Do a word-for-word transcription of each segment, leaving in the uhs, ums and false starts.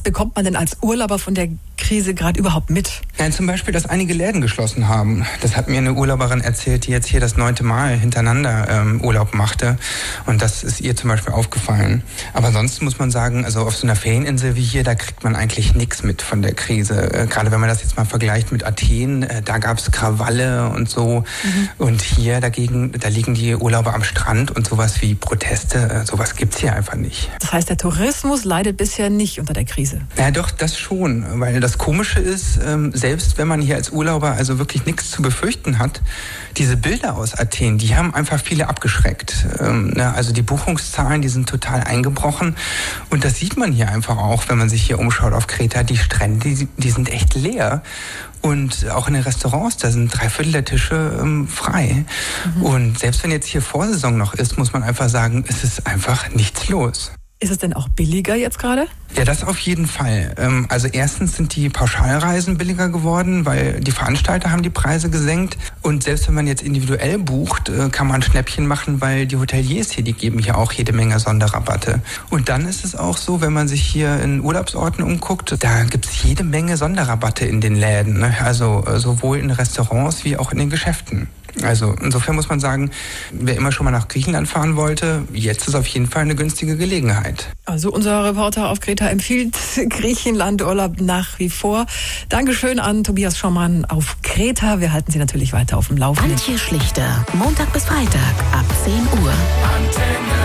bekommt man denn als Urlauber von der Krise gerade überhaupt mit? Ja, zum Beispiel, dass einige Läden geschlossen haben. Das hat mir eine Urlauberin erzählt, die jetzt hier das neunte Mal hintereinander ähm, Urlaub machte. Und das ist ihr zum Beispiel aufgefallen. Aber ansonsten muss man sagen, also auf so einer Ferieninsel wie hier, da kriegt man eigentlich nichts mit von der Krise. Äh, gerade wenn man das jetzt mal vergleicht mit Athen, äh, da gab es Krawalle und so. Mhm. Und hier dagegen, da liegen die Urlauber am Strand und sowas wie Proteste, äh, sowas gibt's hier einfach nicht. Das heißt, der Tourismus leidet bisher nicht unter der Krise? Ja, doch, das schon. Weil das Komische ist, ähm, selbst wenn man hier als Urlauber also wirklich nichts zu befürchten hat, diese Bilder aus Athen, die haben einfach viele abgeschreckt. Ähm, ne? Also die Buchungszahlen, die sind total eingebrochen. Und das sieht man hier einfach auch, wenn man sich hier umschaut auf Kreta. Die Strände, die, die sind echt leer. Und auch in den Restaurants, da sind drei Viertel der Tische ähm, frei. Mhm. Und selbst wenn jetzt hier Vorsaison noch ist, muss man einfach sagen, es ist einfach nichts los. Ist es denn auch billiger jetzt gerade? Ja, das auf jeden Fall. Also erstens sind die Pauschalreisen billiger geworden, weil die Veranstalter haben die Preise gesenkt. Und selbst wenn man jetzt individuell bucht, kann man Schnäppchen machen, weil die Hoteliers hier, die geben hier auch jede Menge Sonderrabatte. Und dann ist es auch so, wenn man sich hier in Urlaubsorten umguckt, da gibt es jede Menge Sonderrabatte in den Läden. Also sowohl in Restaurants wie auch in den Geschäften. Also insofern muss man sagen, wer immer schon mal nach Griechenland fahren wollte, jetzt ist auf jeden Fall eine günstige Gelegenheit. Also unser Reporter auf Kreta empfiehlt Griechenland-Urlaub nach wie vor. Dankeschön an Tobias Schaumann auf Kreta. Wir halten Sie natürlich weiter auf dem Laufenden. Antje Schlichter, Montag bis Freitag ab zehn Uhr. Antenne.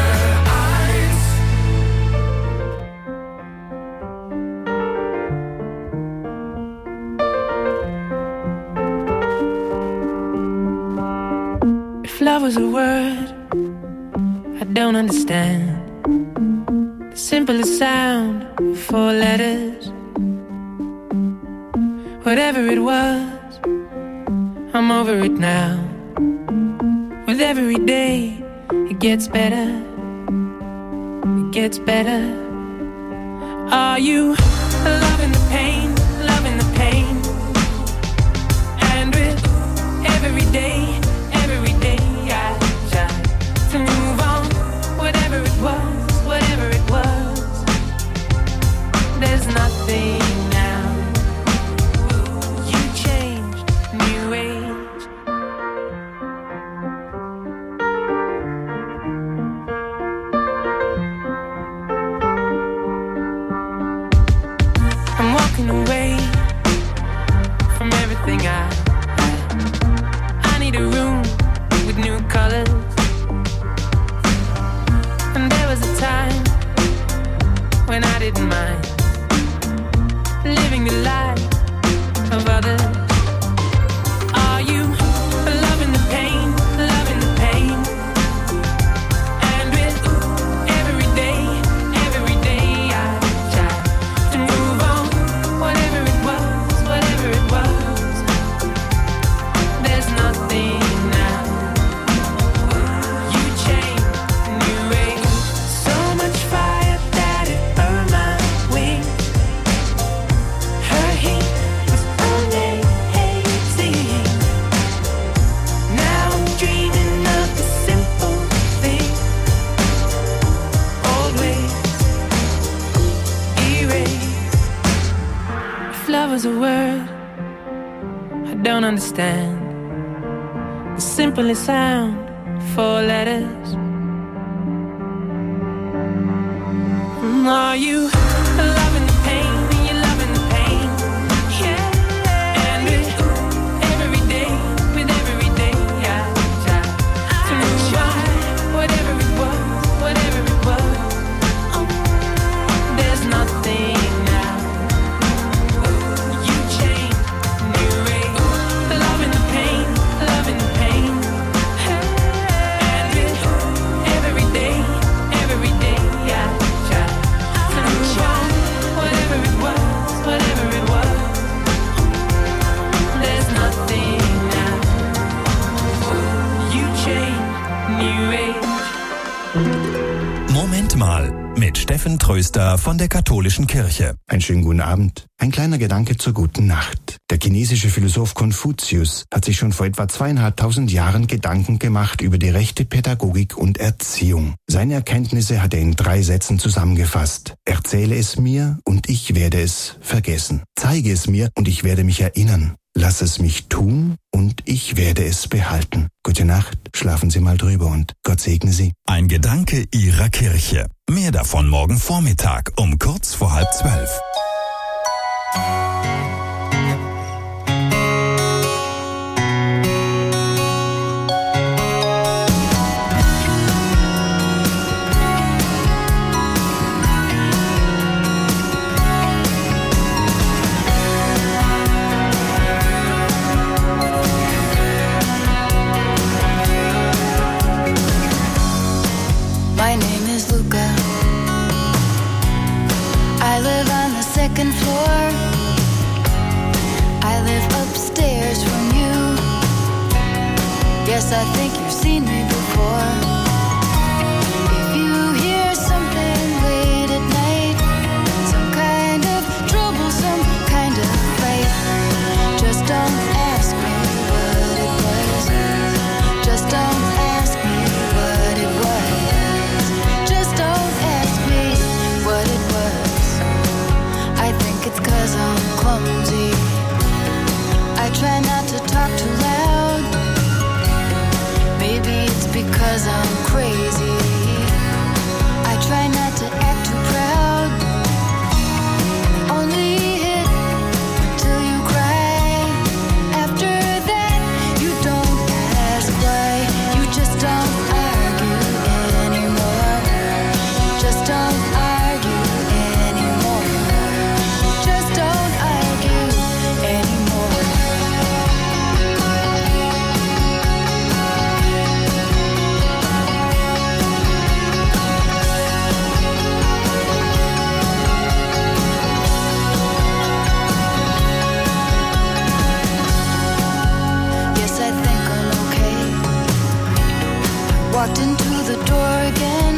If love was a word I don't understand, the simplest sound, four letters. Whatever it was, I'm over it now. With every day, it gets better, it gets better. Are you loving the pain, loving the pain? And with every day, nothing now. You changed, new age. I'm walking away from everything I had. I need a room with new colors. And there was a time when I didn't mind living the life of others. Are you loving the pain, loving the pain? And with every day, every day I try to move on. Whatever it was, whatever it was, there's nothing now. You changed, new age. So much fire that it burned my wings. Her heat was amazing. Now I'm dreaming of the simple thing. Old ways erased. If love was a word I don't understand, the simplest sound, four letters. Are you loving the pain? Are you loving the pain? Yeah. And with every day, with every day, I try to move on. Whatever it was, whatever it was, there's nothing now. You changed, new age. Loving the pain, loving the pain. And with every day, every day, I try to move on. Seelentröster von der katholischen Kirche. Einen schönen guten Abend. Ein kleiner Gedanke zur guten Nacht. Der chinesische Philosoph Konfuzius hat sich schon vor etwa zweieinhalbtausend Jahren Gedanken gemacht über die rechte Pädagogik und Erziehung. Seine Erkenntnisse hat er in drei Sätzen zusammengefasst. Erzähle es mir und ich werde es vergessen. Zeige es mir und ich werde mich erinnern. Lass es mich tun und ich werde es behalten. Gute Nacht, schlafen Sie mal drüber und Gott segne Sie. Ein Gedanke Ihrer Kirche. Mehr davon morgen Vormittag um kurz vor halb zwölf. My name is Luca. I live on the second floor. I live upstairs from you. Yes, I think you've seen me before. If you hear something late at night, some kind of trouble, some kind of fight, just don't ask me what it was. Just don't ask me what it was. Just don't ask me what it was. I think it's 'cause I'm clumsy. I try not to talk too loud. Maybe it's because I'm crazy. I try not to act too proud. Only hit till you cry. After that, you don't ask why. You just don't argue anymore. Just don't argue anymore. Just don't argue anymore. Yes, I think I'm okay. Walked into the door again.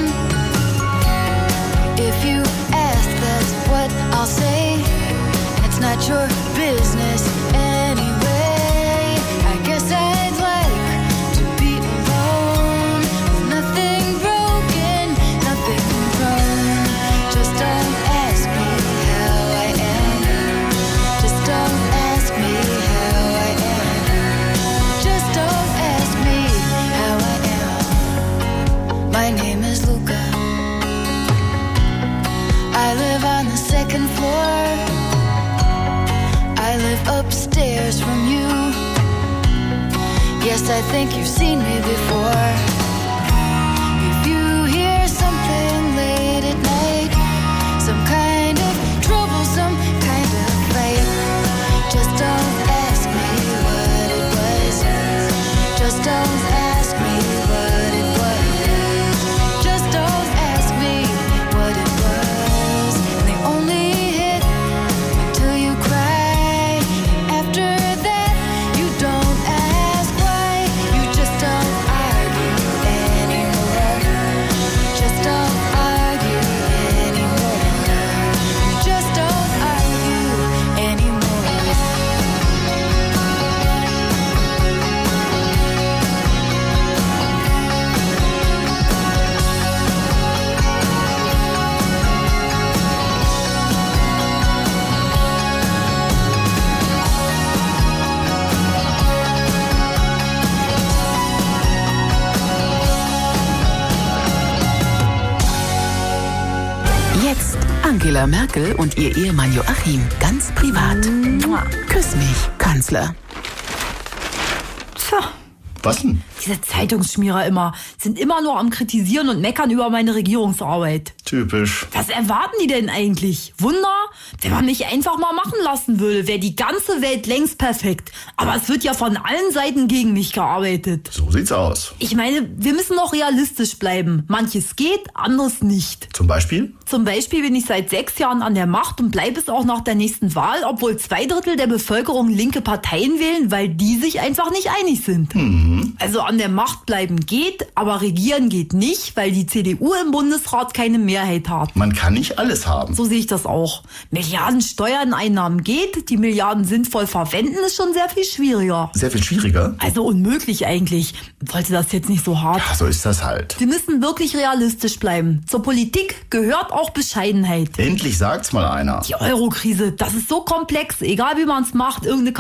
If you ask, that's what I'll say. It's not your business anyway. I guess I'd like to be alone. With nothing broken, nothing wrong. Just don't ask me how I am. Just don't ask me how I am. Just don't ask me how I am. My name is Luca. I live on the second floor. I live upstairs from you. Yes, I think you've seen me before. If you hear something late at night, some kind of trouble, some kind of fight, just don't ask me what it was. Just don't ask me what it was. Just don't ask me what it was. And they only hit until you cry. After that, you don't ask why. You just don't argue anymore. Just don't argue anymore. Just don't argue anymore. Jetzt Angela Merkel und ihr Ehemann Joachim. Ganz privat. Küss mich, Kanzler. Tja, Was denn? diese Zeitungsschmierer immer sind immer nur am Kritisieren und meckern über meine Regierungsarbeit. Typisch. Was erwarten die denn eigentlich? Wunder? Wenn man mich einfach mal machen lassen würde, wäre die ganze Welt längst perfekt. Aber es wird ja von allen Seiten gegen mich gearbeitet. So sieht's aus. Ich meine, wir müssen auch realistisch bleiben. Manches geht, anderes nicht. Zum Beispiel? Zum Beispiel bin ich seit sechs Jahren an der Macht und bleibe es auch nach der nächsten Wahl, obwohl zwei Drittel der Bevölkerung linke Parteien wählen, weil die sich einfach nicht einig sind. Mhm. Also an der Macht bleiben geht, aber regieren geht nicht, weil die C D U im Bundesrat keine Mehrheit hat. Man kann nicht alles haben. So sehe ich das auch. Milliarden Steuerneinnahmen geht, die Milliarden sinnvoll verwenden ist schon sehr viel schwieriger. Sehr viel schwieriger? Also unmöglich eigentlich. Sollte das jetzt nicht so hart. Ja, so ist das halt. Wir müssen wirklich realistisch bleiben. Zur Politik gehört auch Bescheidenheit. Endlich sagt's mal einer. Die Euro-Krise, das ist so komplex. Egal wie man es macht, irgendeine